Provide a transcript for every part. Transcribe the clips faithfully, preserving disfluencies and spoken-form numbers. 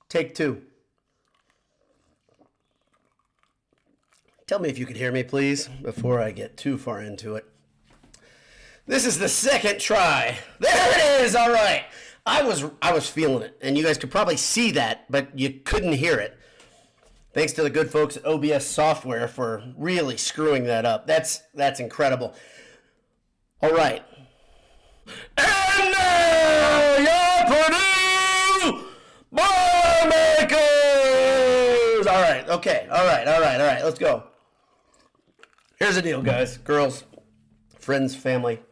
Take two. Tell me if you could hear me, please, before I get too far into it. This is the second try. There it is. All right. I was I was feeling it, and you guys could probably see that, but you couldn't hear it. Thanks to the good folks at O B S Software for really screwing that up. That's that's incredible. All right. And now your Purdue Boilermakers! All right, okay, all right, all right, all right, let's go. Here's the deal, guys, girls, friends, family.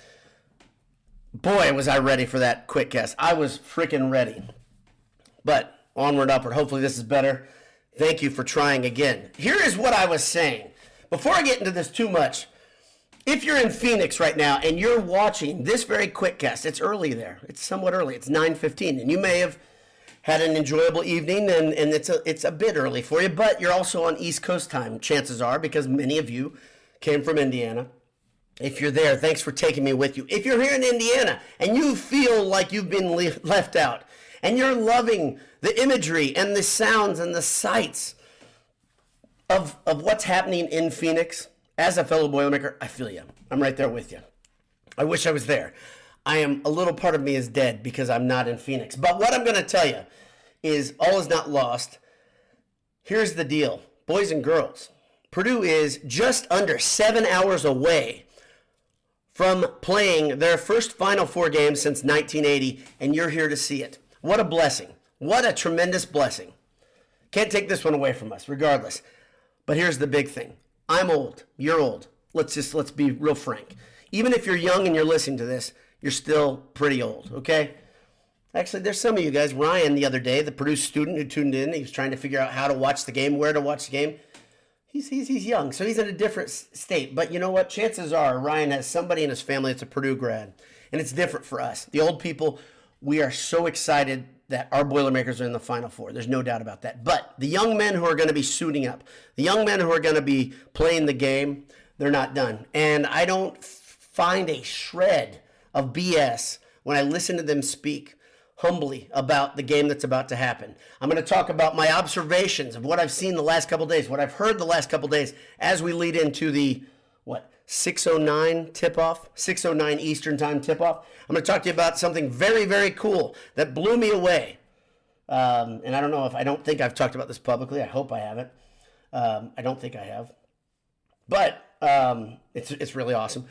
Boy, was I ready for that quick cast. I was freaking ready. But onward, upward. Hopefully this is better. Thank you for trying again. Here is what I was saying. Before I get into this too much, if you're in Phoenix right now and you're watching this very quick cast, it's early there. It's somewhat early. It's nine fifteen. And you may have had an enjoyable evening, and, and it's a it's a bit early for you, but you're also on East Coast time, chances are, because many of you came from Indiana. If you're there, thanks for taking me with you. If you're here in Indiana and you feel like you've been le- left out, and you're loving the imagery and the sounds and the sights of, of what's happening in Phoenix, as a fellow Boilermaker, I feel you. I'm right there with you. I wish I was there. I am, a little part of me is dead because I'm not in Phoenix. But what I'm going to tell you is all is not lost. Here's the deal, boys and girls. Purdue is just under seven hours away from playing their first Final Four game since nineteen eighty, and you're here to see it. What a blessing. What a tremendous blessing. Can't take this one away from us, regardless. But here's the big thing. I'm old. You're old. Let's just, let's be real frank. Even if you're young and you're listening to this, you're still pretty old, okay? Actually, there's some of you guys. Ryan, the other day, the Purdue student who tuned in, he was trying to figure out how to watch the game, where to watch the game. He's, he's, he's young, so he's in a different state. But you know what? Chances are Ryan has somebody in his family that's a Purdue grad, and it's different for us. The old people, we are so excited that our Boilermakers are in the Final Four. There's no doubt about that. But the young men who are going to be suiting up, the young men who are going to be playing the game, they're not done. And I don't f- find a shred of B S when I listen to them speak humbly about the game that's about to happen. I'm going to talk about my observations of what I've seen the last couple days, what I've heard the last couple days as we lead into the, what, six oh nine tip-off, six oh nine Eastern Time tip-off. I'm going to talk to you about something very, very cool that blew me away. Um, and I don't know if, I don't think I've talked about this publicly. I hope I haven't. Um, I don't think I have. But um, it's it's really awesome.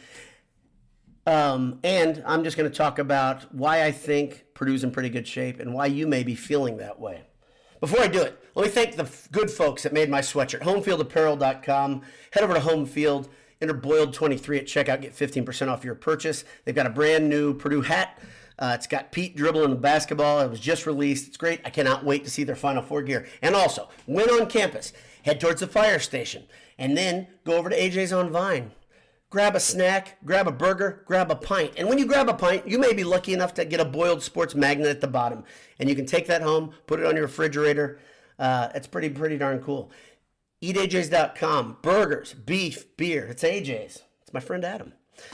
Um, and I'm just going to talk about why I think Purdue's in pretty good shape and why you may be feeling that way. Before I do it, let me thank the f- good folks that made my sweatshirt. homefield apparel dot com. Head over to Homefield, enter boiled twenty-three at checkout, get fifteen percent off your purchase. They've got a brand new Purdue hat. Uh, it's got Pete dribbling the basketball. It was just released. It's great. I cannot wait to see their Final Four gear. And also, when on campus, head towards the fire station and then go over to A J's on Vine. Grab a snack, grab a burger, grab a pint. And when you grab a pint, you may be lucky enough to get a Boiled Sports magnet at the bottom. And you can take that home, put it on your refrigerator. Uh, it's pretty, pretty darn cool. eat a j's dot com. Burgers, beef, beer. It's A J's. It's my friend Adam.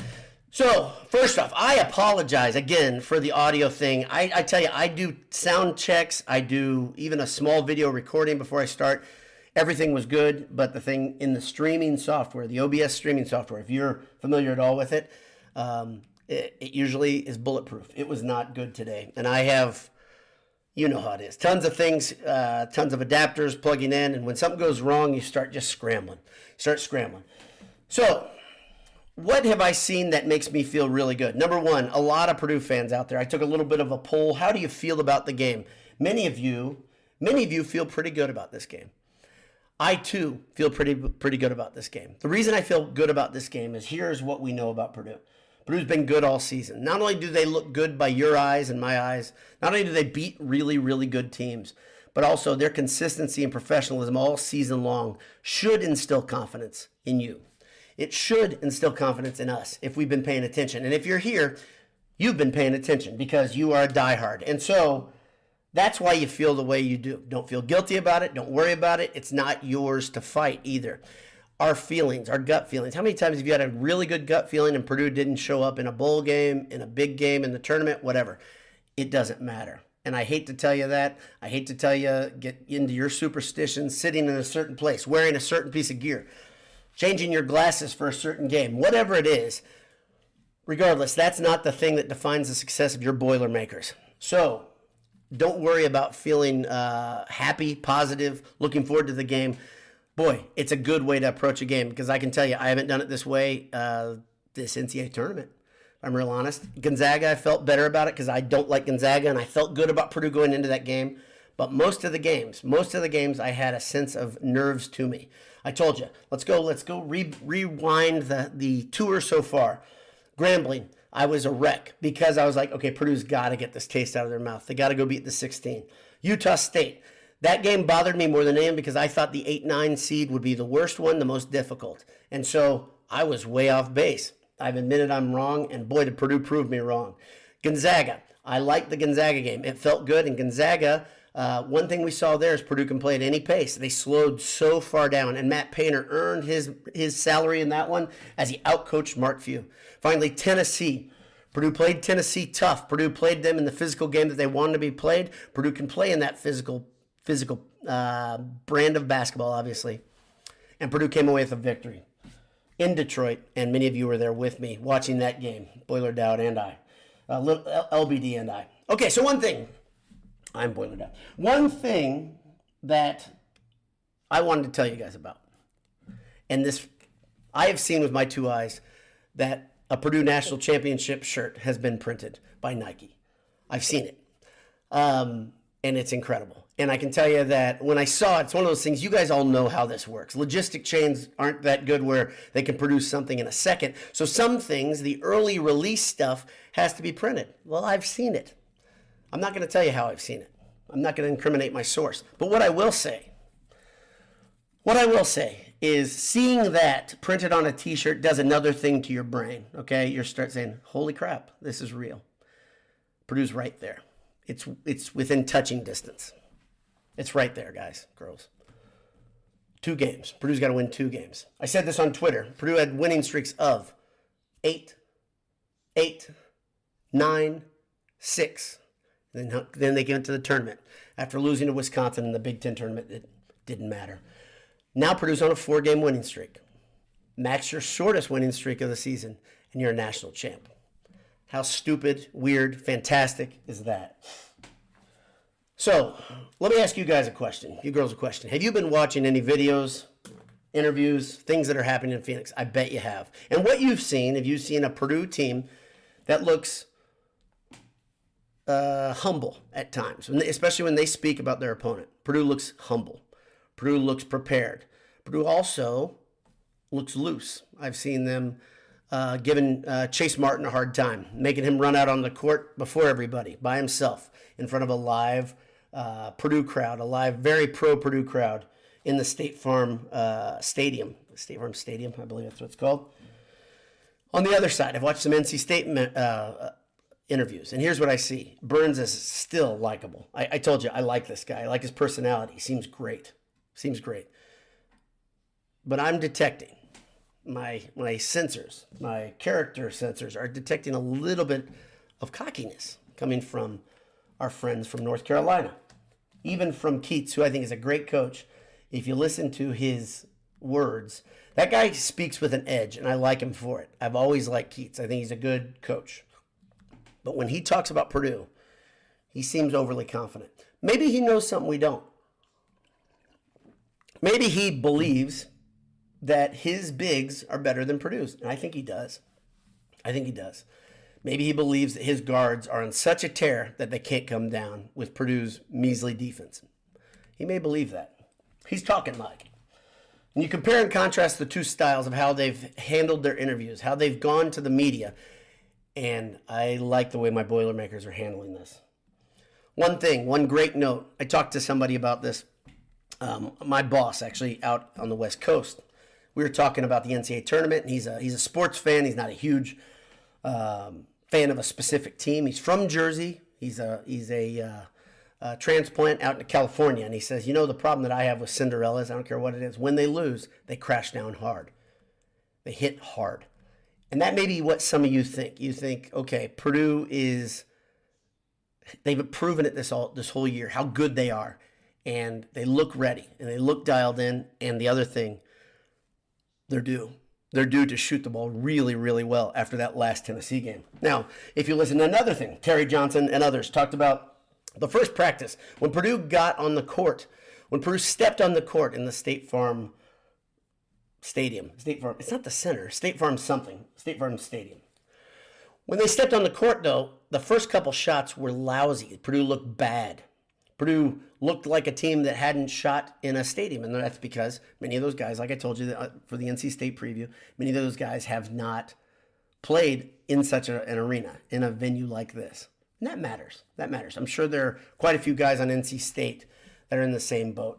So, first off, I apologize again for the audio thing. I, I tell you, I do sound checks. I do even a small video recording before I start. Everything was good, but the thing in the streaming software, the O B S streaming software, if you're familiar at all with it, um, it, it usually is bulletproof. It was not good today. And I have, you know how it is, tons of things, uh, tons of adapters plugging in. And when something goes wrong, you start just scrambling. You start scrambling. So what have I seen that makes me feel really good? Number one, a lot of Purdue fans out there. I took a little bit of a poll. How do you feel about the game? Many of you, many of you feel pretty good about this game. I, too, feel pretty pretty good about this game. The reason I feel good about this game is here's what we know about Purdue. Purdue's been good all season. Not only do they look good by your eyes and my eyes, not only do they beat really, really good teams, but also their consistency and professionalism all season long should instill confidence in you. It should instill confidence in us if we've been paying attention. And if you're here, you've been paying attention because you are a diehard. And so that's why you feel the way you do. Don't feel guilty about it. Don't worry about it. It's not yours to fight either. Our feelings, our gut feelings. How many times have you had a really good gut feeling and Purdue didn't show up in a bowl game, in a big game, in the tournament, whatever? It doesn't matter. And I hate to tell you that. I hate to tell you, get into your superstitions, sitting in a certain place, wearing a certain piece of gear, changing your glasses for a certain game, whatever it is. Regardless, that's not the thing that defines the success of your Boilermakers. So don't worry about feeling uh, happy, positive, looking forward to the game. Boy, it's a good way to approach a game, because I can tell you, I haven't done it this way uh, this N C double A tournament. I'm real honest. Gonzaga, I felt better about it because I don't like Gonzaga, and I felt good about Purdue going into that game. But most of the games, most of the games, I had a sense of nerves to me. I told you, let's go, let's go re- rewind the, the tour so far. Grambling, I was a wreck because I was like, okay, Purdue's got to get this taste out of their mouth. They got to go beat the sixteen. Utah State, that game bothered me more than anything because I thought the eight nine seed would be the worst one, the most difficult. And so I was way off base. I've admitted I'm wrong, and boy, did Purdue prove me wrong. Gonzaga, I liked the Gonzaga game. It felt good, and Gonzaga, uh, one thing we saw there is Purdue can play at any pace. They slowed so far down, and Matt Painter earned his, his salary in that one as he outcoached Mark Few. Finally, Tennessee. Purdue played Tennessee tough. Purdue played them in the physical game that they wanted to be played. Purdue can play in that physical, physical uh, brand of basketball, obviously. And Purdue came away with a victory in Detroit, and many of you were there with me watching that game, Boiler Dowd and I, uh, L B D and I. Okay, so one thing, I'm Boiler Dowd. One thing that I wanted to tell you guys about, and this I have seen with my two eyes, that a Purdue National Championship shirt has been printed by Nike. I've seen it, um, and it's incredible. And I can tell you that when I saw it, it's one of those things, you guys all know how this works. Logistic chains aren't that good where they can produce something in a second. So some things, the early release stuff, has to be printed. Well, I've seen it. I'm not going to tell you how I've seen it. I'm not going to incriminate my source. But what I will say, what I will say is seeing that printed on a t-shirt does another thing to your brain, okay? You start saying, holy crap, this is real. Purdue's right there. It's, it's within touching distance. It's right there, guys, girls. Two games. Purdue's got to win two games. I said this on Twitter. Purdue had winning streaks of eight, eight, nine, six. And then, then they get into the tournament. After losing to Wisconsin in the Big Ten tournament, it didn't matter. Now Purdue's on a four-game winning streak. Max your shortest winning streak of the season, and you're a national champ. How stupid, weird, fantastic is that? So, let me ask you guys a question, you girls a question. Have you been watching any videos, interviews, things that are happening in Phoenix? I bet you have. And what you've seen, have you seen a Purdue team that looks uh, humble at times, when they, especially when they speak about their opponent? Purdue looks humble. Purdue looks prepared. Purdue also looks loose. I've seen them uh, giving uh, Chase Martin a hard time, making him run out on the court before everybody, by himself, in front of a live uh, Purdue crowd, a live, very pro-Purdue crowd in the State Farm uh, Stadium. State Farm Stadium, I believe that's what it's called. On the other side, I've watched some N C State uh, interviews, and here's what I see. Burns is still likable. I, I told you, I like this guy. I like his personality. He seems great. Seems great. But I'm detecting, my my sensors, my character sensors are detecting a little bit of cockiness coming from our friends from North Carolina. Even from Keatts, who I think is a great coach. If you listen to his words, that guy speaks with an edge, and I like him for it. I've always liked Keatts. I think he's a good coach. But when he talks about Purdue, he seems overly confident. Maybe he knows something we don't. Maybe he believes that his bigs are better than Purdue's, and I think he does. I think he does. Maybe he believes that his guards are on such a tear that they can't come down with Purdue's measly defense. He may believe that. He's talking like. And you compare and contrast the two styles of how they've handled their interviews, how they've gone to the media, and I like the way my Boilermakers are handling this. One thing, one great note. I talked to somebody about this. Um, my boss, actually, out on the West Coast. We were talking about the N C double A tournament, and he's a he's a sports fan. He's not a huge um, fan of a specific team. He's from Jersey. He's a he's a, uh, a transplant out in California, and he says, you know, the problem that I have with Cinderellas, I don't care what it is, when they lose, they crash down hard. They hit hard. And that may be what some of you think. You think, okay, Purdue is they've proven it this all this whole year how good they are, and they look ready and they look dialed in. And the other thing, they're due. They're due to shoot the ball really, really well after that last Tennessee game. Now, if you listen to another thing, Terry Johnson and others talked about the first practice when Purdue got on the court, when Purdue stepped on the court in the State Farm Stadium. State Farm, it's not the center. State Farm something. State Farm Stadium. When they stepped on the court, though, the first couple shots were lousy. Purdue looked bad. Purdue looked like a team that hadn't shot in a stadium, and that's because many of those guys, like I told you for the N C State preview, many of those guys have not played in such a, an arena, in a venue like this. And that matters. That matters. I'm sure there are quite a few guys on N C State that are in the same boat.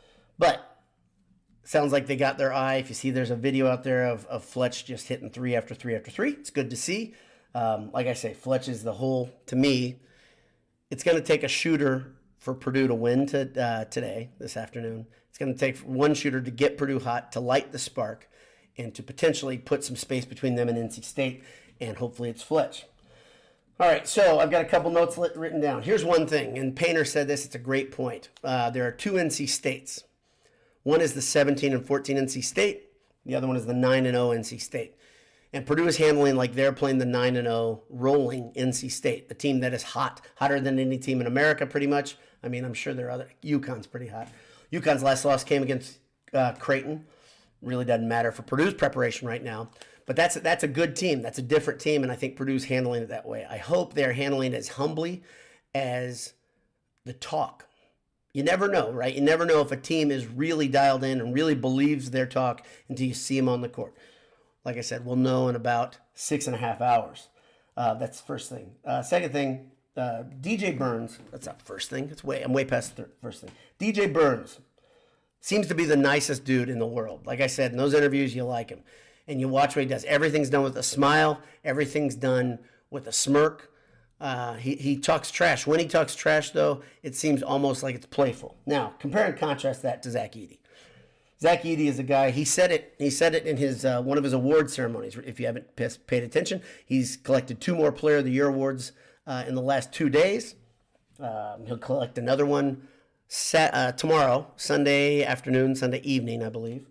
But sounds like they got their eye. If you see, there's a video out there of, of Fletch just hitting three after three after three. It's good to see. Um, like I say, Fletch is the whole, to me, it's going to take a shooter for Purdue to win to, uh, today, this afternoon. It's going to take one shooter to get Purdue hot, to light the spark, and to potentially put some space between them and N C State, and hopefully it's Fletch. All right, so I've got a couple notes lit, written down. Here's one thing, and Painter said this, it's a great point. Uh, there are two N C States. One is the seventeen and fourteen N C State. The other one is the nine and oh N C State. And Purdue is handling like they're playing the nine and oh rolling N C State, the team that is hot, hotter than any team in America pretty much. I mean, I'm sure there are other. UConn's pretty hot. UConn's last loss came against uh, Creighton. Really doesn't matter for Purdue's preparation right now. But that's that's a good team. That's a different team, and I think Purdue's handling it that way. I hope they're handling it as humbly as the talk. You never know, right? You never know if a team is really dialed in and really believes their talk until you see them on the court. Like I said, we'll know in about six and a half hours. Uh, that's the first thing. Uh, second thing, uh, D J Burns. That's not first thing. It's way I'm way past the first thing. D J Burns seems to be the nicest dude in the world. Like I said, in those interviews, you like him. And you watch what he does. Everything's done with a smile. Everything's done with a smirk. Uh, he, he talks trash. When he talks trash, though, it seems almost like it's playful. Now, compare and contrast that to Zach Edey. Zach Edey is a guy, he said it He said it in his uh, one of his award ceremonies. If you haven't paid attention, he's collected two more Player of the Year awards uh, in the last two days. Um, he'll collect another one sat, uh, tomorrow, Sunday afternoon, Sunday evening, I believe.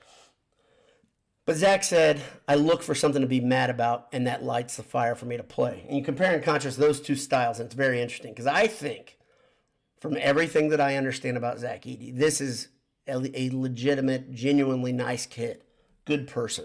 But Zach said, I look for something to be mad about, and that lights the fire for me to play. And you compare and contrast those two styles, and it's very interesting. Because I think, from everything that I understand about Zach Edey, this is a, a legitimate, genuinely nice kid. Good person.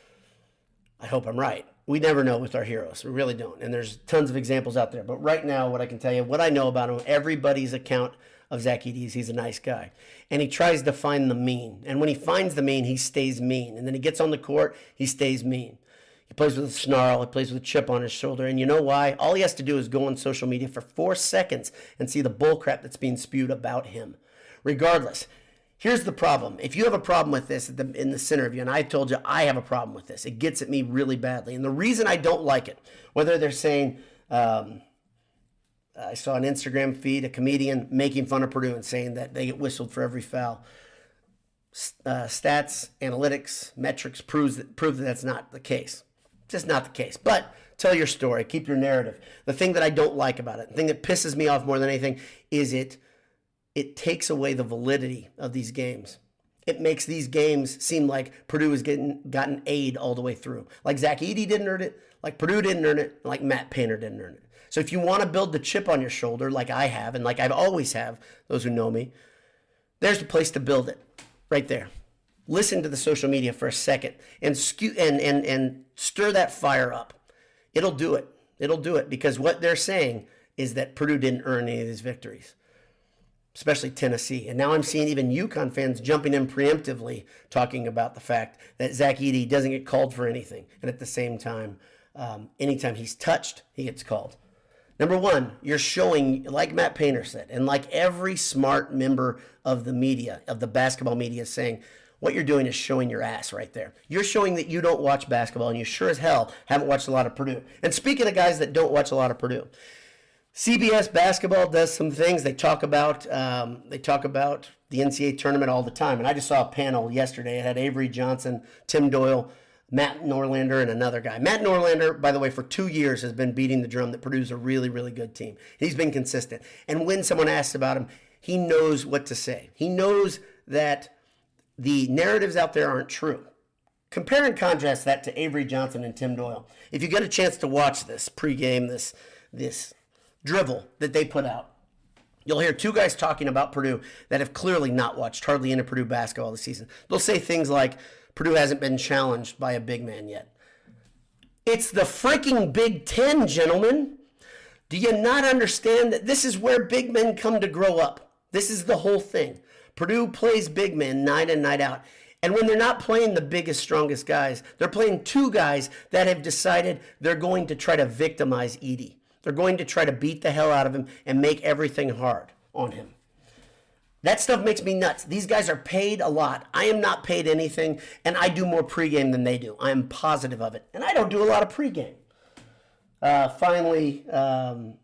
I hope I'm right. We never know with our heroes. We really don't. And there's tons of examples out there. But right now, what I can tell you, what I know about him, everybody's account of Zach Edey is he's a nice guy. And he tries to find the mean. And when he finds the mean, he stays mean. And then he gets on the court, he stays mean. He plays with a snarl. He plays with a chip on his shoulder. And you know why? All he has to do is go on social media for four seconds and see the bullcrap that's being spewed about him. Regardless, here's the problem. If you have a problem with this at the, in the center of you, and I told you I have a problem with this, it gets at me really badly. And the reason I don't like it, whether they're saying... Um, I saw an Instagram feed, a comedian making fun of Purdue and saying that they get whistled for every foul. Uh, stats, analytics, metrics proves that, prove that that's not the case. It's just not the case. But tell your story. Keep your narrative. The thing that I don't like about it, the thing that pisses me off more than anything, is it it takes away the validity of these games. It makes these games seem like Purdue has getting, gotten aid all the way through. Like Zach Edey didn't earn it, like Purdue didn't earn it, like Matt Painter didn't earn it. So if you want to build the chip on your shoulder, like I have, and like I've always have, those who know me, there's the place to build it, right there. Listen to the social media for a second and skew, and, and, and stir that fire up. It'll do it. It'll do it because what they're saying is that Purdue didn't earn any of these victories, especially Tennessee. And now I'm seeing even UConn fans jumping in preemptively talking about the fact that Zach Edey doesn't get called for anything. And at the same time, um, anytime he's touched, he gets called. Number one, you're showing, like Matt Painter said, and like every smart member of the media, of the basketball media is saying, what you're doing is showing your ass right there. You're showing that you don't watch basketball, and you sure as hell haven't watched a lot of Purdue. And speaking of guys that don't watch a lot of Purdue, C B S Basketball does some things. They talk about um, they talk about the N C double A tournament all the time. And I just saw a panel yesterday. It had Avery Johnson, Tim Doyle, Matt Norlander and another guy. Matt Norlander, by the way, for two years has been beating the drum that Purdue's a really, really good team. He's been consistent. And when someone asks about him, he knows what to say. He knows that the narratives out there aren't true. Compare and contrast that to Avery Johnson and Tim Doyle. If you get a chance to watch this pregame, this, this drivel that they put out, you'll hear two guys talking about Purdue that have clearly not watched hardly any Purdue basketball this season. They'll say things like, Purdue hasn't been challenged by a big man yet. It's the freaking Big Ten, gentlemen. Do you not understand that this is where big men come to grow up? This is the whole thing. Purdue plays big men night in, night out. And when they're not playing the biggest, strongest guys, they're playing two guys that have decided they're going to try to victimize Edey. They're going to try to beat the hell out of him and make everything hard on him. That stuff makes me nuts. These guys are paid a lot. I am not paid anything, and I do more pregame than they do. I am positive of it. And I don't do a lot of pregame. Uh, finally, um,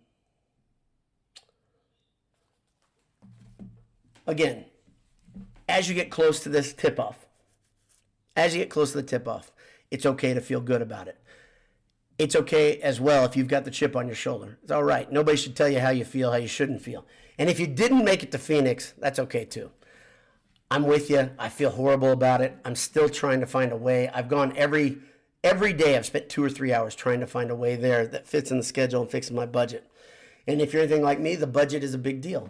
again, as you get close to this tip-off, as you get close to the tip-off, it's okay to feel good about it. It's okay as well if you've got the chip on your shoulder. It's all right. Nobody should tell you how you feel, how you shouldn't feel. And if you didn't make it to Phoenix, that's okay too. I'm with you. I feel horrible about it. I'm still trying to find a way. I've gone every every day. I've spent two or three hours trying to find a way there that fits in the schedule and fixes my budget. And if you're anything like me, the budget is a big deal.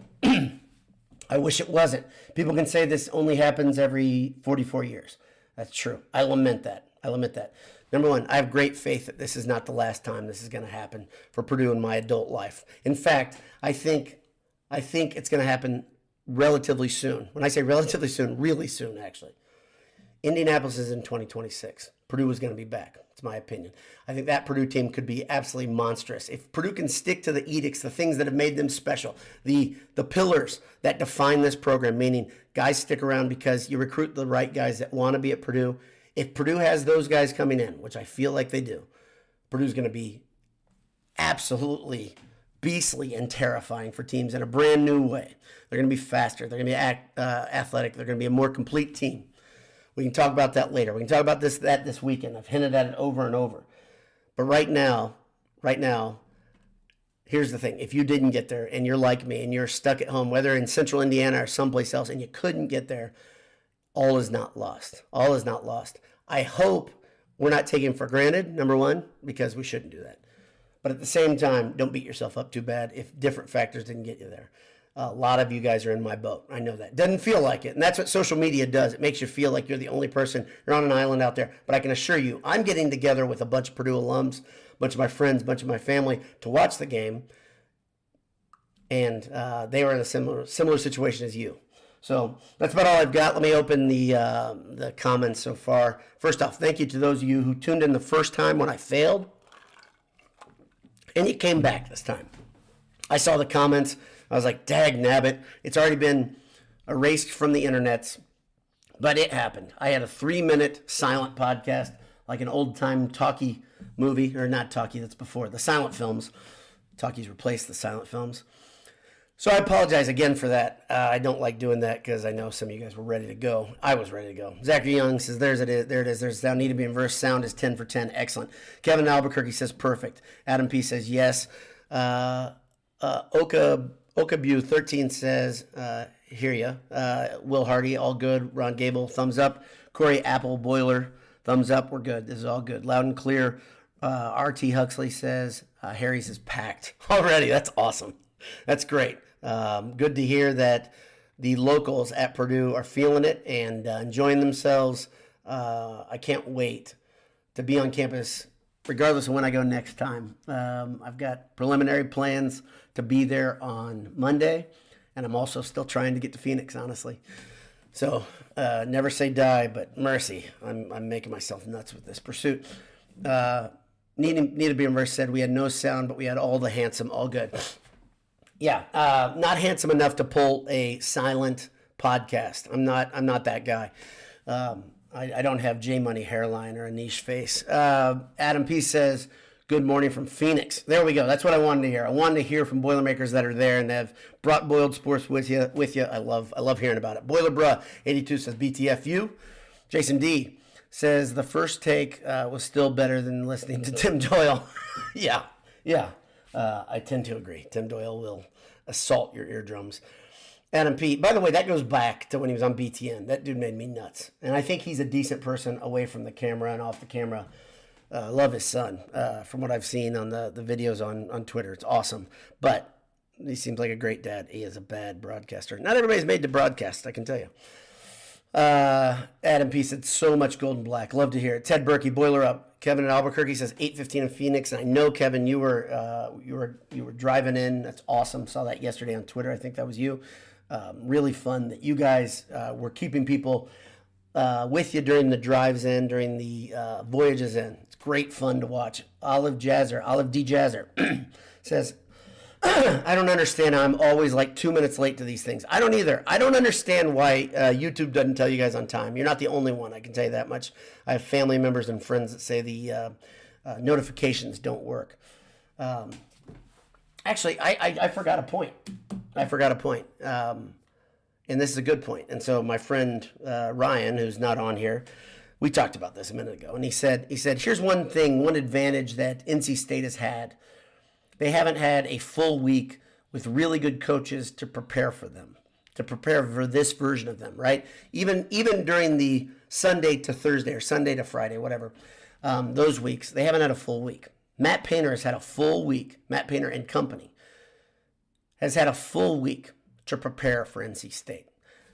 I wish it wasn't. People can say this only happens every forty-four years. That's true. I lament that. I lament that. Number one, I have great faith that this is not the last time this is going to happen for Purdue in my adult life. In fact, I think I think it's going to happen relatively soon. When I say relatively soon, really soon, actually. Indianapolis is in twenty twenty-six. Purdue is going to be back. It's my opinion. I think that Purdue team could be absolutely monstrous. If Purdue can stick to the edicts, the things that have made them special, the, the pillars that define this program, meaning guys stick around because you recruit the right guys that want to be at Purdue. If Purdue has those guys coming in, which I feel like they do, Purdue's going to be absolutely beastly and terrifying for teams in a brand new way. They're going to be faster. They're going to be act, uh, athletic. They're going to be a more complete team. We can talk about that later. We can talk about this that this weekend. I've hinted at it over and over. But right now, right now, here's the thing. If you didn't get there and you're like me and you're stuck at home, whether in central Indiana or someplace else, and you couldn't get there, all is not lost. All is not lost. I hope we're not taking for granted, number one, because we shouldn't do that. But at the same time, don't beat yourself up too bad if different factors didn't get you there. A lot of you guys are in my boat. I know that. Doesn't feel like it. And that's what social media does. It makes you feel like you're the only person. You're on an island out there. But I can assure you, I'm getting together with a bunch of Purdue alums, a bunch of my friends, a bunch of my family to watch the game. And uh, they were in a similar similar situation as you. So that's about all I've got. Let me open the uh, the comments so far. First off, thank you to those of you who tuned in the first time when I failed. And you came back this time. I saw the comments. I was like, dag nabbit. It's already been erased from the internets. But it happened. I had a three-minute silent podcast, like an old-time talkie movie. Or not talkie, that's before. The silent films. Talkies replaced the silent films. So I apologize again for that. Uh, I don't like doing that because I know some of you guys were ready to go. I was ready to go. Zachary Young says, There's it is. There it is. There's sound need to be inverse. Sound is ten for ten. Excellent. Kevin Albuquerque says, perfect. Adam P says, yes. Uh, uh, Oka, Okabu thirteen says, uh, hear ya. Uh, Will Hardy, all good. Ron Gable, thumbs up. Corey Apple Boiler, thumbs up. We're good. This is all good. Loud and clear. Uh, R T Huxley says, uh, Harry's is packed already. That's awesome. That's great. Um, good to hear that the locals at Purdue are feeling it and uh, enjoying themselves. Uh, I can't wait to be on campus, regardless of when I go next time. Um, I've got preliminary plans to be there on Monday, and I'm also still trying to get to Phoenix, honestly. So uh, never say die, but mercy. I'm, I'm making myself nuts with this pursuit. Uh, Need, need to be inverse said we had no sound, but we had all the handsome, all good. Yeah, uh, not handsome enough to pull a silent podcast. I'm not. I'm not that guy. Um, I, I don't have J Money hairline or a niche face. Uh, Adam P says, "Good morning from Phoenix." There we go. That's what I wanted to hear. I wanted to hear from Boilermakers that are there and have brought Boiled Sports with you. With you, I love. I love hearing about it. Boiler Bruh eighty-two says, "B T F U." Jason D says the first take uh, was still better than listening to Tim Doyle. yeah, yeah. Uh, I tend to agree. Tim Doyle will assault your eardrums. Adam Pete, by the way, that goes back to when he was on B T N. That dude made me nuts. And I think he's a decent person away from the camera and off the camera. Uh, love his son, uh, from what I've seen on the, the videos on, on Twitter. It's awesome. But he seems like a great dad. He is a bad broadcaster. Not everybody's made to broadcast, I can tell you. Uh, Adam P. said, so much Golden Black. Love to hear it. Ted Berkey, boiler up. Kevin in Albuquerque says eight fifteen in Phoenix. And I know, Kevin, you were uh, you were you were driving in. That's awesome. Saw that yesterday on Twitter. I think that was you. Um, really fun that you guys uh, were keeping people uh, with you during the drives in, during the uh, voyages in. It's great fun to watch. Olive Jazzer, Olive D. Jazzer says, I don't understand how I'm always like two minutes late to these things. I don't either. I don't understand why uh, YouTube doesn't tell you guys on time. You're not the only one, I can tell you that much. I have family members and friends that say the uh, uh, notifications don't work. Um, actually, I, I, I forgot a point. I forgot a point. Um, and this is a good point. And so my friend uh, Ryan, who's not on here, we talked about this a minute ago. And he said, he said, here's one thing, one advantage that N C State has had. They haven't had a full week with really good coaches to prepare for them, to prepare for this version of them, right? Even even during the Sunday to Thursday or Sunday to Friday, whatever, um, those weeks, they haven't had a full week. Matt Painter has had a full week. Matt Painter and company has had a full week to prepare for N C State.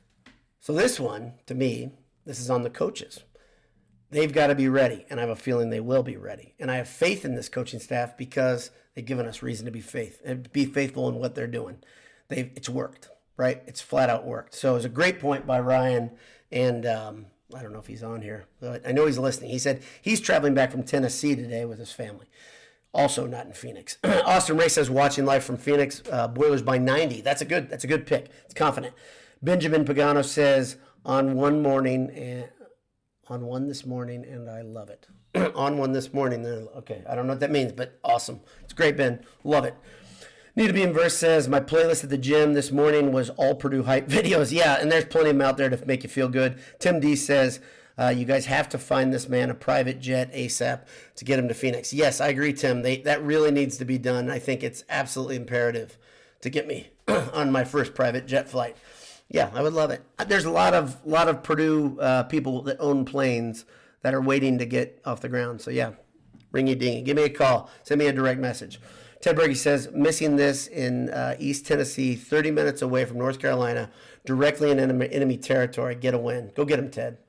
So this one, to me, this is on the coaches. They've got to be ready, and I have a feeling they will be ready. And I have faith in this coaching staff because they've given us reason to be faith and be faithful in what they're doing. They've it's worked, right? It's flat out worked. So it was a great point by Ryan, and um, I don't know if he's on here, but I know he's listening. He said he's traveling back from Tennessee today with his family. Also not in Phoenix. Austin Ray says watching live from Phoenix. Uh, Boilers by ninety. That's a good. That's a good pick. It's confident. Benjamin Pagano says on one morning and. On one this morning, and I love it. On one this morning. Okay, I don't know what that means, but awesome. It's great, Ben. Love it. Need to be in verse says, my playlist at the gym this morning was all Purdue hype videos. Yeah, and there's plenty of them out there to make you feel good. Tim D says, uh, you guys have to find this man a private jet ASAP to get him to Phoenix. Yes, I agree, Tim. They, that really needs to be done. I think it's absolutely imperative to get me on my first private jet flight. Yeah, I would love it. There's a lot of lot of Purdue uh, people that own planes that are waiting to get off the ground. So yeah, ring you dingy. Give me a call. Send me a direct message. Ted Berge says, missing this in uh, East Tennessee, thirty minutes away from North Carolina, directly in enemy, enemy territory. Get a win. Go get him, Ted.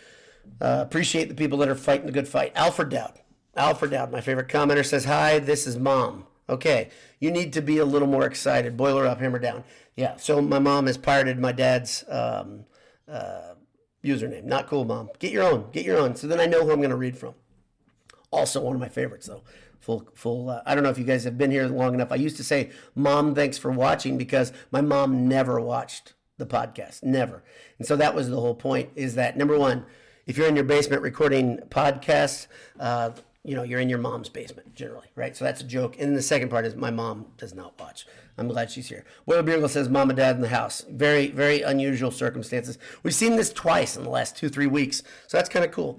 Uh, appreciate the people that are fighting the good fight. Alfred Dowd. Alfred Dowd, my favorite commenter, says, hi, this is Mom. Okay, you need to be a little more excited. Boiler up, hammer down. Yeah, so my mom has pirated my dad's um, uh, username. Not cool, Mom. Get your own. Get your own. So then I know who I'm going to read from. Also one of my favorites, though. Full, full. Uh, I don't know if you guys have been here long enough. I used to say, Mom, thanks for watching, because my mom never watched the podcast. Never. And so that was the whole point, is that, number one, if you're in your basement recording podcasts, uh, you know, you're in your mom's basement, generally, right? So that's a joke. And the second part is my mom does not watch. I'm glad she's here. Boyle Beagle says, Mom and Dad in the house. Very, very unusual circumstances. We've seen this twice in the last two, three weeks. So that's kind of cool.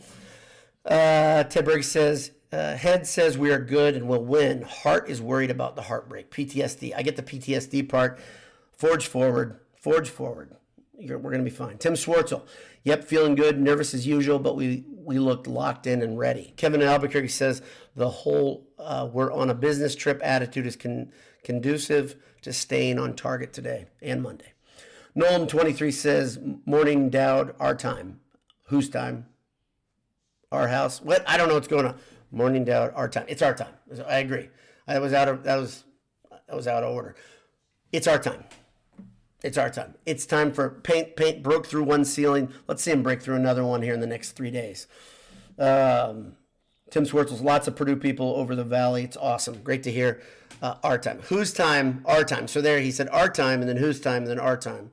Uh, Ted Berg says, uh, Head says we are good and will win. Heart is worried about the heartbreak. P T S D. I get the P T S D part. Forge forward. Forge forward. You're, we're going to be fine. Tim Schwartzel. Yep, feeling good. Nervous as usual, but we, we looked locked in and ready. Kevin in Albuquerque says the whole uh, we're on a business trip attitude is con- conducive to staying on target today and Monday. Nolan twenty-three says, morning Dowd, our time. Whose time? Our house. What? I don't know what's going on. Morning Dowd, our time. It's our time. I agree. I was out of that was that was out of order. It's our time. It's our time. It's time for paint. Paint broke through one ceiling. Let's see him break through another one here in the next three days. Um, Tim Schwartzel's lots of Purdue people over the valley. It's awesome. Great to hear. Uh, our time. Whose time? Our time. So there he said our time, and then whose time, and then our time.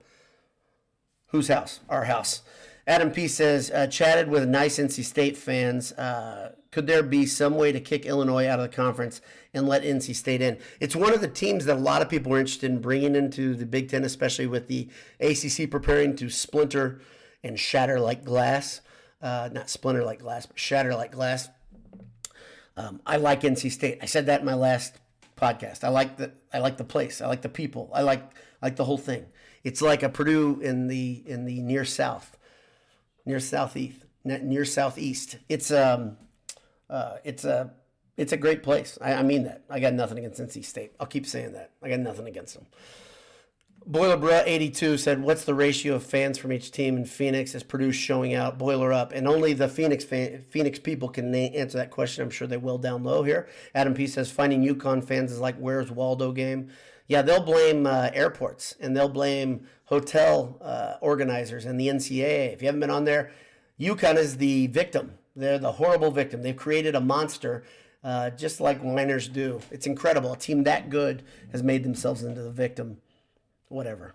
Whose house? Our house. Adam P. says, uh, chatted with nice N C State fans. Uh, could there be some way to kick Illinois out of the conference and let N C State in? It's one of the teams that a lot of people are interested in bringing into the Big Ten, especially with the A C C preparing to splinter and shatter like glass. uh, not splinter like glass, but shatter like glass. Um, I like N C State. I said that in my last podcast. I like the I like the place. I like the people. I like I like the whole thing. It's like a Purdue in the in the near south, near southeast, near southeast. It's um, uh, it's a it's a great place. I, I mean that. I got nothing against N C State. I'll keep saying that. I got nothing against them. Boiler Bruh eighty-two said, "What's the ratio of fans from each team in Phoenix? Is Purdue showing out? Boiler up." And only the Phoenix fan, Phoenix people can na- answer that question. I'm sure they will down low here. Adam P says, "Finding UConn fans is like Where's Waldo game." Yeah, they'll blame uh, airports and they'll blame hotel uh, organizers and the N C double A. If you haven't been on there, UConn is the victim. They're the horrible victim. They've created a monster uh, just like Liners do. It's incredible. A team that good has made themselves into the victim. Whatever.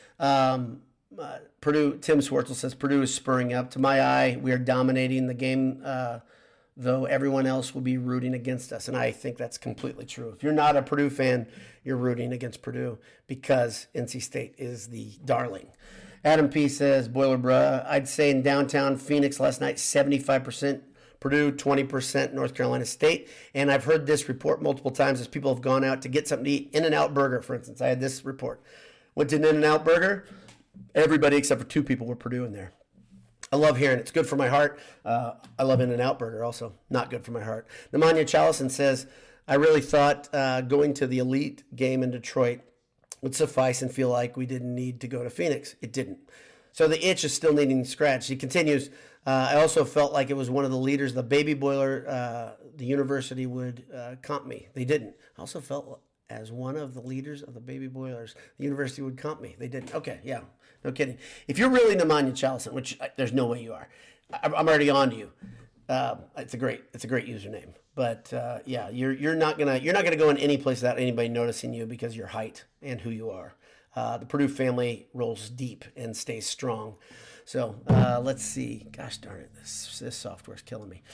Um, uh, Purdue, Tim Swartzel says, Purdue is spurring up. To my eye, we are dominating the game, uh, though everyone else will be rooting against us. And I think that's completely true. If you're not a Purdue fan, you're rooting against Purdue because N C State is the darling. Adam P says, Boiler Bruh, I'd say in downtown Phoenix last night, seventy-five percent Purdue, twenty percent North Carolina State. And I've heard this report multiple times as people have gone out to get something to eat. In-N-Out Burger, for instance. I had this report. Went to an In-N-Out Burger. Everybody except for two people were Purdue in there. I love hearing it. It's good for my heart. Uh, I love In-N-Out Burger also. Not good for my heart. Nemanja Chalison says, I really thought uh, going to the elite game in Detroit would suffice and feel like we didn't need to go to Phoenix. It didn't. So the itch is still needing scratched. He continues, uh, I also felt like it was one of the leaders, the baby boiler, uh, the university would uh, comp me. They didn't. I also felt as one of the leaders of the baby boilers, the university would comp me. They didn't. Okay, yeah, no kidding. If you're really Nemanja Chalison, which I, there's no way you are, I, I'm already on to you. Uh, it's a great, it's a great username. But uh, yeah, you're you're not gonna you're not gonna go in any place without anybody noticing you because of your height and who you are. Uh, the Purdue family rolls deep and stays strong. So uh, let's see. Gosh darn it, this this software's killing me.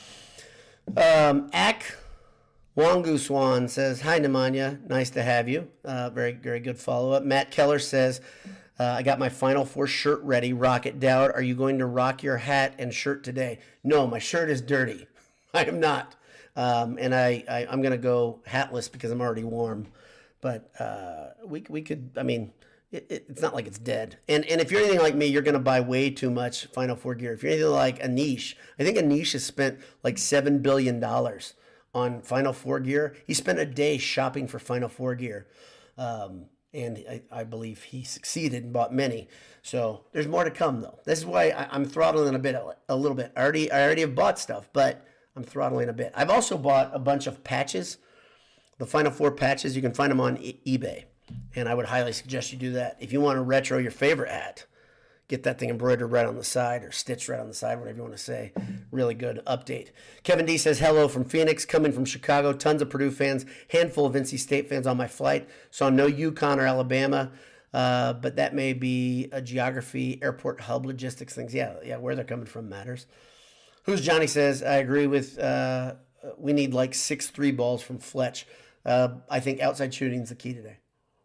Um, Ak Wangu Swan says, hi, Nemanja. Nice to have you. Uh, very, very good follow-up. Matt Keller says, uh, I got my Final Four shirt ready. Rock it, Dowd. Are you going to rock your hat and shirt today? No, my shirt is dirty. I am not. Um, and I, I, I'm going to go hatless because I'm already warm. But uh, we we could, I mean, it, it, it's not like it's dead. And and if you're anything like me, you're going to buy way too much Final Four gear. If you're anything like Anish, I think Anish has spent like seven billion dollars on Final Four gear. He spent a day shopping for Final Four gear. Um, and I, I believe he succeeded and bought many. So there's more to come, though. This is why I, I'm throttling a bit, a little bit. I already, I already have bought stuff, but I'm throttling a bit. I've also bought a bunch of patches, the Final Four patches. You can find them on e- eBay, and I would highly suggest you do that. If you want to retro your favorite hat, get that thing embroidered right on the side or stitched right on the side, whatever you want to say. Really good update. Kevin D says, hello from Phoenix, coming from Chicago. Tons of Purdue fans, handful of N C State fans on my flight. Saw no UConn or Alabama, uh, but that may be a geography, airport hub, logistics things. Yeah, yeah, where they're coming from matters. Who's Johnny says, I agree with, uh, we need like six three balls from Fletch. Uh, I think outside shooting is the key today.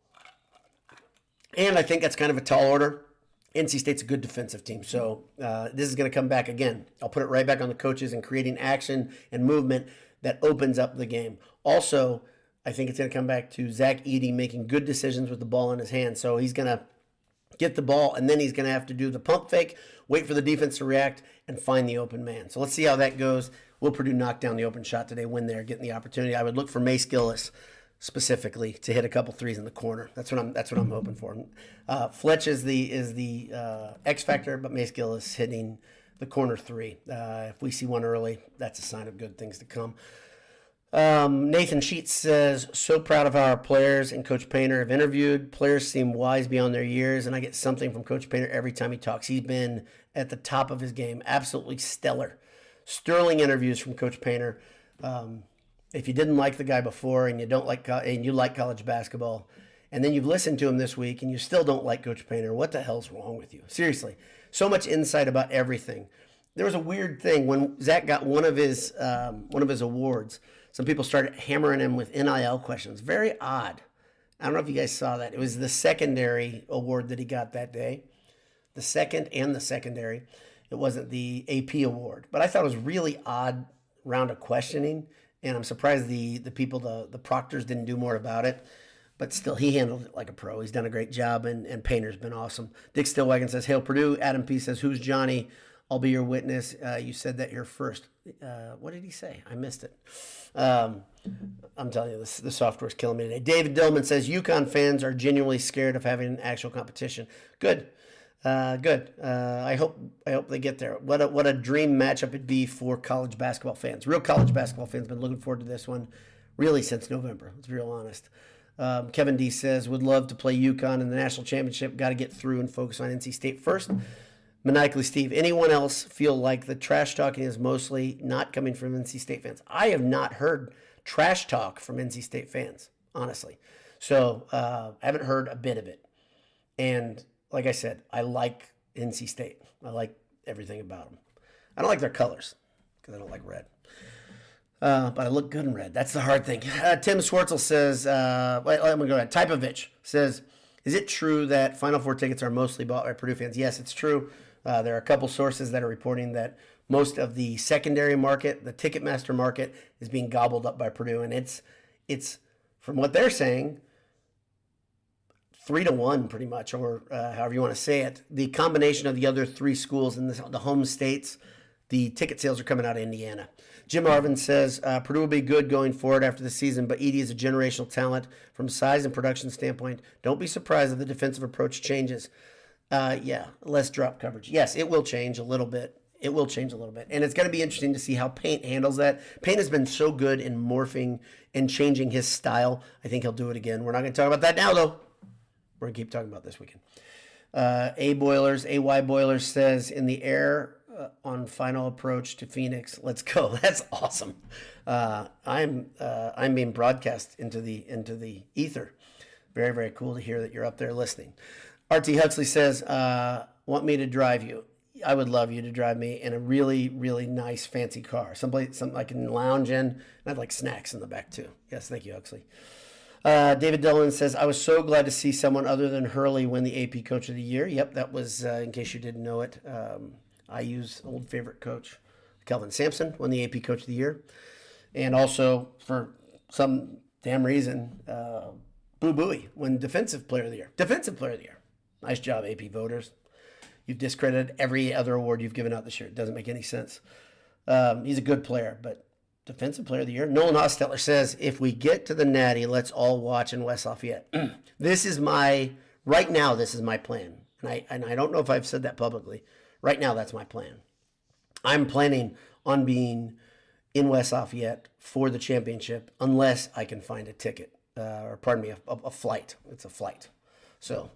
And I think that's kind of a tall order. N C State's a good defensive team, so uh, this is going to come back again. I'll put it right back on the coaches and creating action and movement that opens up the game. Also, I think it's going to come back to Zach Edey making good decisions with the ball in his hand. So he's going to get the ball, and then he's going to have to do the pump fake, wait for the defense to react, and find the open man. So let's see how that goes. Will Purdue knock down the open shot today when they're getting the opportunity? I would look for Mace Gillis specifically to hit a couple threes in the corner. That's what I'm. That's what I'm hoping for. Uh, Fletch is the is the uh, X factor, but Mace Gillis hitting the corner three. Uh, if we see one early, that's a sign of good things to come. Um, Nathan Sheets says, so proud of how our players and Coach Painter have interviewed. Players seem wise beyond their years, and I get something from Coach Painter every time he talks. He's been at the top of his game, absolutely stellar. Sterling interviews from Coach Painter. Um, If you didn't like the guy before and you don't like and you like college basketball, and then you've listened to him this week and you still don't like Coach Painter, what the hell's wrong with you? Seriously, so much insight about everything. There was a weird thing when Zach got one of his um, one of his awards. Some people started hammering him with N I L questions. Very odd. I don't know if you guys saw that. It was the secondary award that he got that day, the second and the secondary. it wasn't the A P award. But I thought it was a really odd round of questioning, and I'm surprised the the people, the the proctors, didn't do more about it. But still, he handled it like a pro. He's done a great job, and, and Painter's been awesome. Dick Stillwagon says, Hail Purdue. Adam P. says, who's Johnny? I'll be your witness. Uh, you said that here first. Uh, what did he say? I missed it. Um, I'm telling you, this, the software's killing me today. David Dillman says, UConn fans are genuinely scared of having an actual competition. Good. Uh, good. Uh, I hope I hope they get there. What a, what a dream matchup it'd be for college basketball fans. Real college basketball fans been looking forward to this one really since November. Let's be real honest. Um, Kevin D says, would love to play UConn in the national championship. Got to get through and focus on N C State first. Maniacally Steve, anyone else feel like the trash talking is mostly not coming from N C State fans? I have not heard trash talk from N C State fans, honestly. So uh, I haven't heard a bit of it. And like I said, I like N C State. I like everything about them. I don't like their colors because I don't like red. Uh, but I look good in red. That's the hard thing. Uh, Tim Schwartzel says, uh, wait, let me go ahead. Typovich says, is it true that Final Four tickets are mostly bought by Purdue fans? Yes, it's true. Uh, there are a couple sources that are reporting that most of the secondary market, the Ticketmaster market, is being gobbled up by Purdue. And it's, it's from what they're saying, three to one pretty much, or uh, however you want to say it. The combination of the other three schools in the, the home states, the ticket sales are coming out of Indiana. Jim Arvin says, uh, Purdue will be good going forward after the season, but Edey is a generational talent from size and production standpoint. Don't be surprised if the defensive approach changes. Uh, yeah, less drop coverage. Yes, it will change a little bit. It will change a little bit. And it's going to be interesting to see how Paint handles that. Paint has been so good in morphing and changing his style. I think he'll do it again. We're not going to talk about that now, though. We're going to keep talking about this weekend. Uh, A Boilers, A Y Boilers says, in the air uh, on final approach to Phoenix. Let's go. That's awesome. Uh, I'm uh, I'm being broadcast into the into the ether. Very, very cool to hear that you're up there listening. R T Huxley says, uh, want me to drive you? I would love you to drive me in a really, really nice, fancy car. Someplace something I can lounge in, and I'd like snacks in the back, too. Yes, thank you, Huxley. Uh, David Dillon says, I was so glad to see someone other than Hurley win the A P Coach of the Year. Yep, that was, uh, in case you didn't know it, um, I U's old favorite coach, Kelvin Sampson, won the A P Coach of the Year. And also, for some damn reason, uh, Boo Buie won Defensive Player of the Year. Defensive Player of the Year. Nice job, A P voters. You've discredited every other award you've given out this year. It doesn't make any sense. Um, he's a good player, but Defensive Player of the Year. Nolan Hostetler says, if we get to the Natty, let's all watch in West Lafayette. This is my, right now, this is my plan. And I, and I don't know if I've said that publicly. Right now, that's my plan. I'm planning on being in West Lafayette for the championship unless I can find a ticket, uh, or pardon me, a, a flight. It's a flight. So,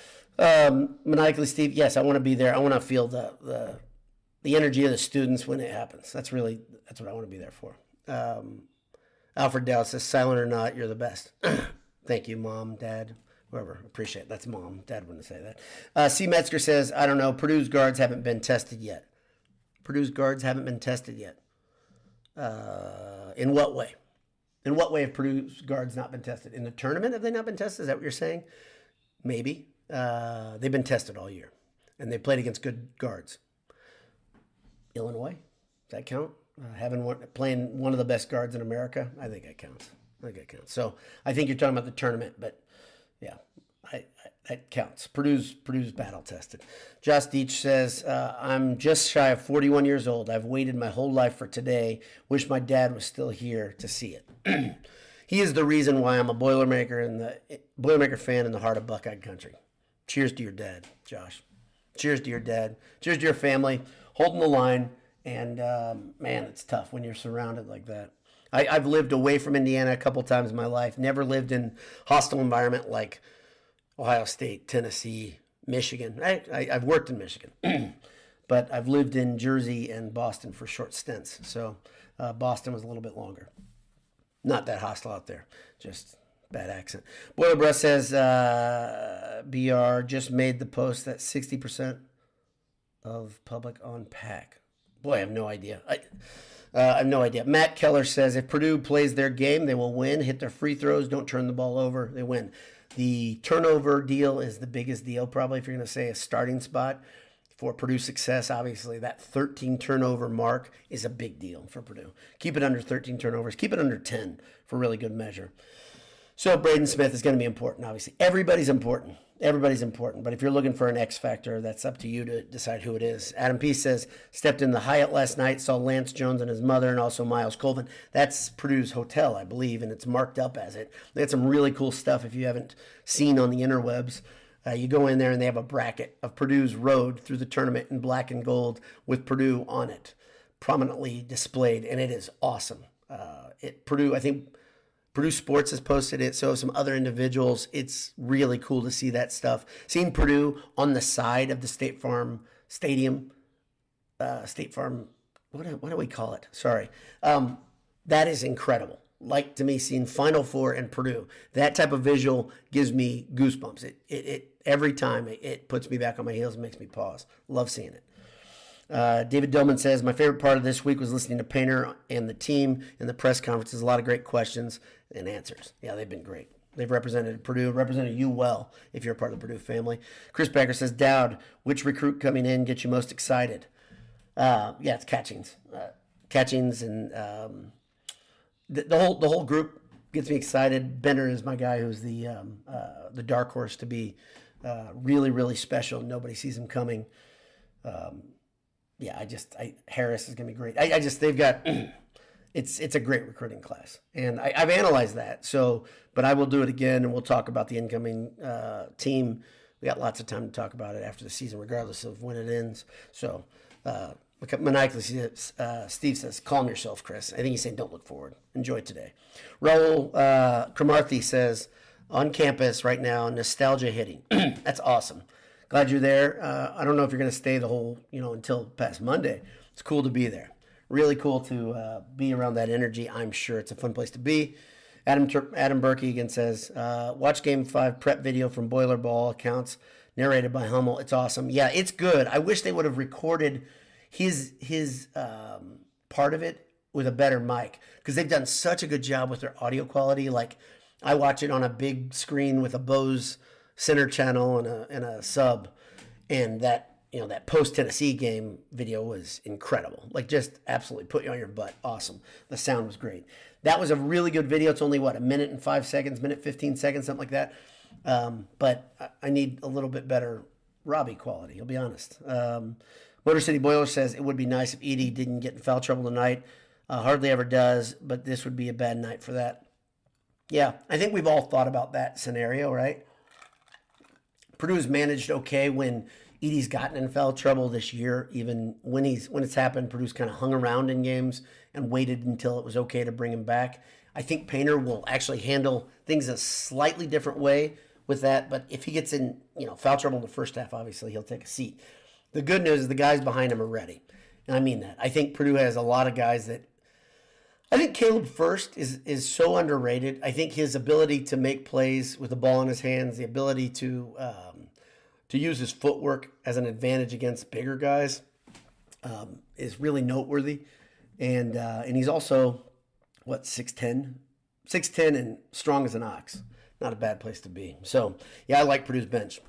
um, Maniacally Steve, yes, I want to be there. I want to feel the, the the energy of the students when it happens. That's really, that's what I want to be there for. Um, Alfred Dow says, silent or not, you're the best. Thank you, Mom, Dad, whoever. Appreciate it. That's Mom. Dad wouldn't say that. Uh, C. Metzger says, I don't know, Purdue's guards haven't been tested yet. Purdue's guards haven't been tested yet. Uh, in what way? In what way have Purdue's guards not been tested? In the tournament, have they not been tested? Is that what you're saying? Maybe. Uh, they've been tested all year, and they played against good guards. Illinois, does that count? Uh, having one, playing one of the best guards in America, I think that counts. I think that counts. So I think you're talking about the tournament, but yeah, I, I, that counts. Purdue's Purdue's battle tested. Josh Deach says, uh, I'm just shy of forty-one years old. I've waited my whole life for today. Wish my dad was still here to see it. He is the reason why I'm a Boilermaker and the Boilermaker fan in the heart of Buckeye Country. Cheers to your dad, Josh. Cheers to your dad. Cheers to your family. Holding the line. And, um, man, it's tough when you're surrounded like that. I, I've lived away from Indiana a couple times in my life. Never lived in hostile environment like Ohio State, Tennessee, Michigan. I, I, I've worked in Michigan. But I've lived in Jersey and Boston for short stints. So uh, Boston was a little bit longer. Not that hostile out there. Just bad accent. Boiler Breath says, uh, B R just made the post that sixty percent of public on pack. Boy, I have no idea. I, uh, I have no idea. Matt Keller says, if Purdue plays their game, they will win. Hit their free throws. Don't turn the ball over. They win. The turnover deal is the biggest deal, probably, if you're going to say a starting spot. for Purdue's success. Obviously, that thirteen turnover mark is a big deal for Purdue. Keep it under thirteen turnovers. Keep it under ten for really good measure. So Braden Smith is going to be important, obviously. Everybody's important. Everybody's important. But if you're looking for an X factor, that's up to you to decide who it is. Adam P. says, stepped in the Hyatt last night, saw Lance Jones and his mother, and also Miles Colvin. That's Purdue's hotel, I believe, and it's marked up as it. They had some really cool stuff if you haven't seen on the interwebs. Uh, you go in there and they have a bracket of Purdue's road through the tournament in black and gold with Purdue on it, prominently displayed, and it is awesome. Uh, it Purdue, I think Purdue Sports has posted it, so have some other individuals. It's really cool to see that stuff. Seeing Purdue on the side of the State Farm Stadium, uh, State Farm, what do, what do we call it? Sorry. Um, that is incredible. Like to me, seeing Final Four and Purdue, that type of visual gives me goosebumps. It, it, it every time it, it puts me back on my heels and makes me pause. Love seeing it. Uh, David Dillman says, my favorite part of this week was listening to Painter and the team in the press conferences. A lot of great questions and answers. Yeah, they've been great. They've represented Purdue, represented you well if you're a part of the Purdue family. Chris Becker says, Dowd, which recruit coming in gets you most excited? Uh, yeah, it's Catchings. Uh, Catchings and um, the, the whole the whole group gets me excited. Bender is my guy who's the, um, uh, the dark horse to be uh, really, really special. Nobody sees him coming. Um, Yeah, I just I, Harris is gonna be great. I, I just they've got it's it's a great recruiting class, and I, I've analyzed that. So, but I will do it again, and we'll talk about the incoming uh, team. We got lots of time to talk about it after the season, regardless of when it ends. So, uh, maniacally, uh, Steve says, "Calm yourself, Chris." I think he's saying, "Don't look forward. Enjoy today." Raul uh, Kramarthi says, "On campus right now, nostalgia hitting. That's awesome." Glad you're there. Uh, I don't know if you're going to stay the whole, you know, until past Monday. It's cool to be there. Really cool to uh, be around that energy. I'm sure it's a fun place to be. Adam Tur- Adam Berkey again says, uh, watch Game five prep video from Boiler Ball accounts narrated by Hummel. It's awesome. Yeah, it's good. I wish they would have recorded his his um, part of it with a better mic because they've done such a good job with their audio quality. Like, I watch it on a big screen with a Bose center channel and a and a sub, and that you know that post Tennessee game video was incredible. Like, just absolutely put you on your butt. Awesome. The sound was great. That was a really good video. It's only what a minute and five seconds, minute fifteen seconds, something like that. Um, but I, I need a little bit better Robbie quality. I'll be honest. Um, Motor City Boiler says it would be nice if Edey didn't get in foul trouble tonight. Uh, hardly ever does, but this would be a bad night for that. Yeah, I think we've all thought about that scenario, right? Purdue's managed okay when Edey's gotten in foul trouble this year. Even when he's when it's happened, Purdue's kind of hung around in games and waited until it was okay to bring him back. I think Painter will actually handle things a slightly different way with that. But if he gets in, you know, foul trouble in the first half, obviously he'll take a seat. The good news is the guys behind him are ready, and I mean that. I think Purdue has a lot of guys that. I think Caleb First is is so underrated. I think his ability to make plays with the ball in his hands, the ability to um, to use his footwork as an advantage against bigger guys, um, is really noteworthy. And uh, and he's also what six ten, six ten and strong as an ox. Not a bad place to be. So yeah, I like Purdue's bench.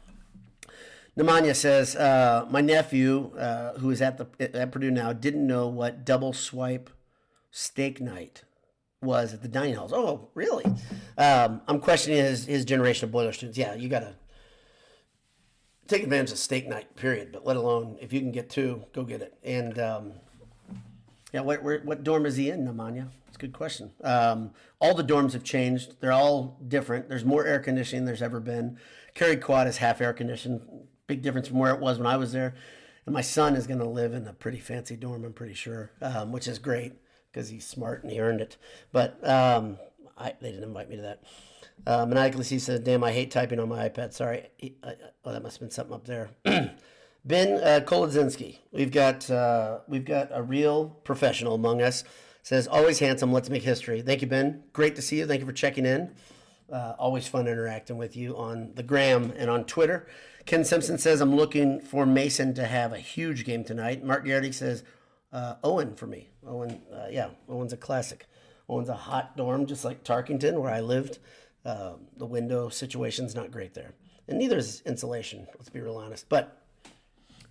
Nemanja says, uh, my nephew, uh, who is at the at Purdue now, didn't know what double swipe steak night was at the dining halls. Oh, really? Um, I'm questioning his, his generation of Boiler students. Yeah, you got to take advantage of steak night, period. But let alone, if you can get two, go get it. And, um, yeah, what, where, what dorm is he in, Nemanja? It's a good question. Um, all the dorms have changed. They're all different. There's more air conditioning than there's ever been. Cary Quad is half air conditioned. Big difference from where it was when I was there. And my son is going to live in a pretty fancy dorm, I'm pretty sure, um, which is great, because he's smart and he earned it. But um, I, they didn't invite me to that. Uh, Maniacally C says, damn, I hate typing on my iPad. Sorry. He, I, oh, that must have been something up there. Ben uh, Kolodzinski. We've got, uh, we've got a real professional among us. Says, always handsome. Let's make history. Thank you, Ben. Great to see you. Thank you for checking in. Uh, always fun interacting with you on the gram and on Twitter. Ken Simpson says, I'm looking for Mason to have a huge game tonight. Mark Garrity says, Uh, Owen for me. Owen, uh, yeah, Owen's a classic. Owen's a hot dorm, just like Tarkington, where I lived. Uh, the window situation's not great there. And neither is insulation, let's be real honest. But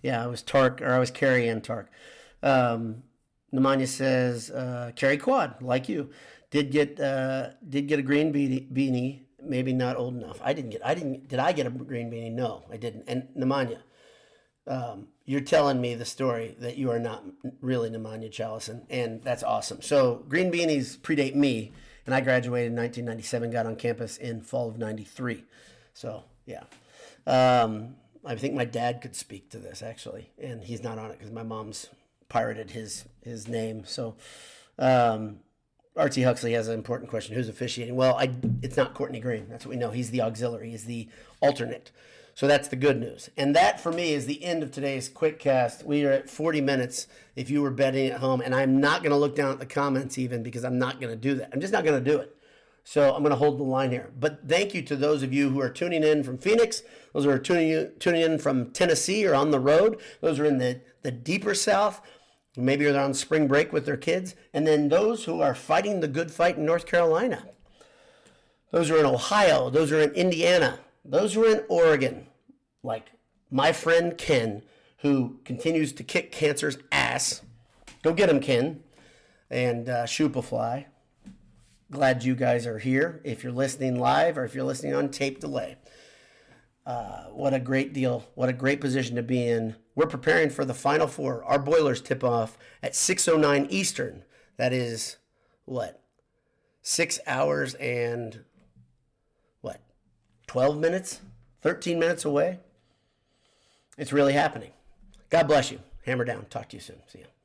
Yeah, I was Tark, or I was Carrie and Tark. Um, Nemanja says, uh, Carrie Quad, like you, did get uh, did get a green beanie, beanie. Maybe not old enough. I didn't get. I didn't. Did I get a green beanie? No, I didn't. And Nemanja, um, you're telling me the story that you are not really Nemanja Chalison, and that's awesome. So green beanies predate me, and I graduated in nineteen ninety-seven. Got on campus in fall of ninety-three. So yeah. Um, I think my dad could speak to this actually, and he's not on it because my mom's pirated his his name. So, um, R T Huxley has an important question: who's officiating? Well, I it's not Courtney Green. That's what we know. He's the auxiliary. He's the alternate. So that's the good news. And that for me is the end of today's quick cast. We are at forty minutes. If you were betting at home, and I'm not going to look down at the comments even because I'm not going to do that. I'm just not going to do it. So I'm going to hold the line here. But thank you to those of you who are tuning in from Phoenix, those who are tuning tuning in from Tennessee or on the road, those who are in the, the deeper South, maybe they're on spring break with their kids, and then those who are fighting the good fight in North Carolina. Those who are in Ohio, those who are in Indiana, those who are in Oregon, like my friend Ken, who continues to kick cancer's ass. Go get him, Ken. And uh, Shoopafly. Glad you guys are here. If you're listening live or if you're listening on tape delay. Uh, what a great deal. What a great position to be in. We're preparing for the Final Four. Our Boilers tip off at six oh nine Eastern. That is, what? Six hours and, what? twelve minutes? thirteen minutes away? It's really happening. God bless you. Hammer down. Talk to you soon. See ya.